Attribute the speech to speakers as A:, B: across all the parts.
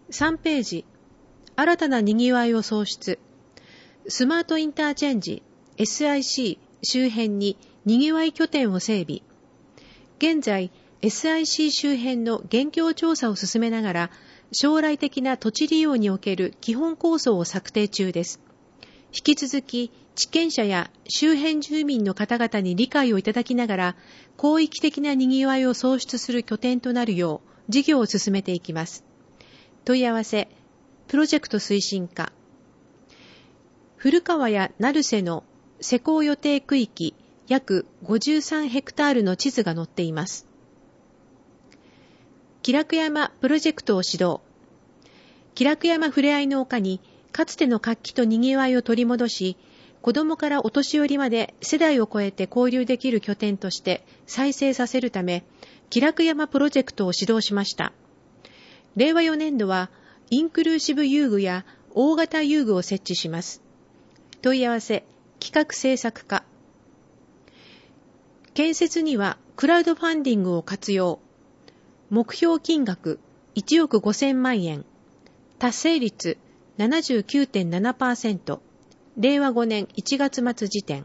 A: 3ページ、新たなにぎわいを創出。スマートインターチェンジ SIC 周辺ににぎわい拠点を整備。現在、SIC 周辺の現況調査を進めながら、将来的な土地利用における基本構想を策定中です。引き続き、地権者や周辺住民の方々に理解をいただきながら、広域的なにぎわいを創出する拠点となるよう、事業を進めていきます。問い合わせ、プロジェクト推進課。古川や成瀬の施工予定区域約53ヘクタールの地図が載っています。喜楽山プロジェクトを指導。喜楽山ふれあいの丘にかつての活気とにぎわいを取り戻し、子どもからお年寄りまで世代を超えて交流できる拠点として再生させるため、喜楽山プロジェクトを指導しました。令和4年度はインクルーシブ遊具や大型遊具を設置します。問い合わせ、企画制作課。建設にはクラウドファンディングを活用。目標金額1億5000万円。達成率 79.7%。令和5年1月末時点。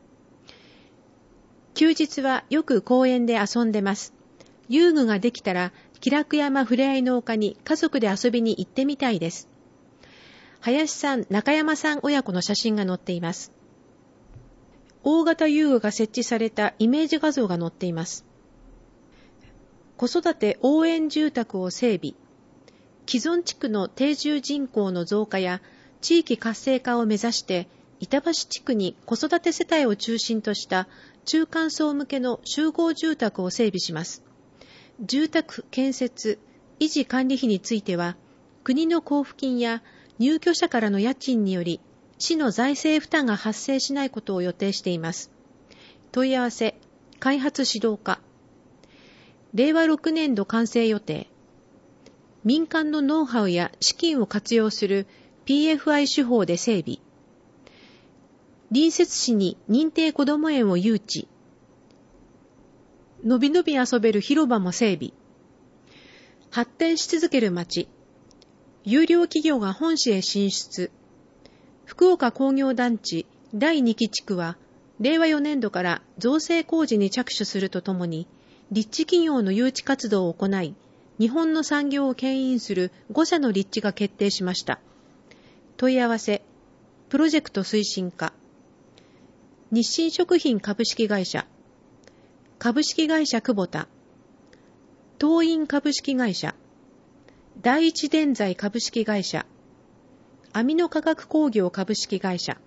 A: 休日はよく公園で遊んでます。遊具ができたら、喜楽山ふれあいの丘に家族で遊びに行ってみたいです。林さん、中山さん親子の写真が載っています。大型遊具が設置されたイメージ画像が載っています。子育て応援住宅を整備。既存地区の定住人口の増加や地域活性化を目指して、板橋地区に子育て世帯を中心とした中間層向けの集合住宅を整備します。住宅建設、維持管理費については、国の交付金や入居者からの家賃により、市の財政負担が発生しないことを予定しています。問い合わせ、開発指導課。令和6年度完成予定。民間のノウハウや資金を活用する PFI 手法で整備。隣接市に認定こども園を誘致。のびのび遊べる広場も整備。発展し続ける町。優良企業が本市へ進出。福岡工業団地第2期地区は、令和4年度から造成工事に着手するとともに、立地企業の誘致活動を行い、日本の産業を牽引する5社の立地が決定しました。問い合わせ、プロジェクト推進課。日清食品株式会社。株式会社久保田。東院株式会社。第一電材株式会社。アミノ化学工業株式会社。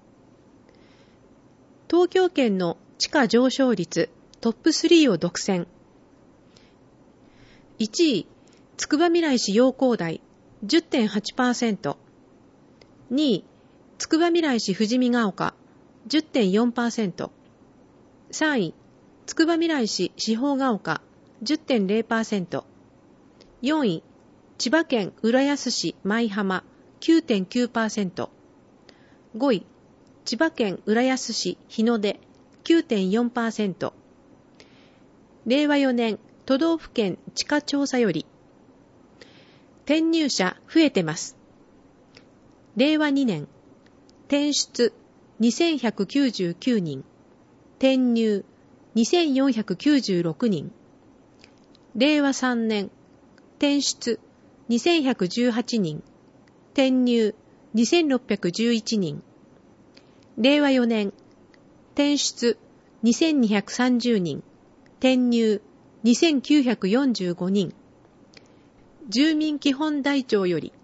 A: 東京圏の地価上昇率トップ3を独占。1位、つくばみらい市陽光台 10.8%。2位、つくばみらい市富士見ヶ丘 10.4%。3位、つくばみらい市四方ヶ丘 10.0%。4位、千葉県浦安市舞浜 9.9%。5位、千葉県浦安市日の出 9.4%。令和4年都道府県地価調査より、転入者増えてます。令和2年、転出2199人、転入2496人。令和3年、転出2118人、転入2611人。令和4年、転出2230人、転入2945人。住民基本台帳より、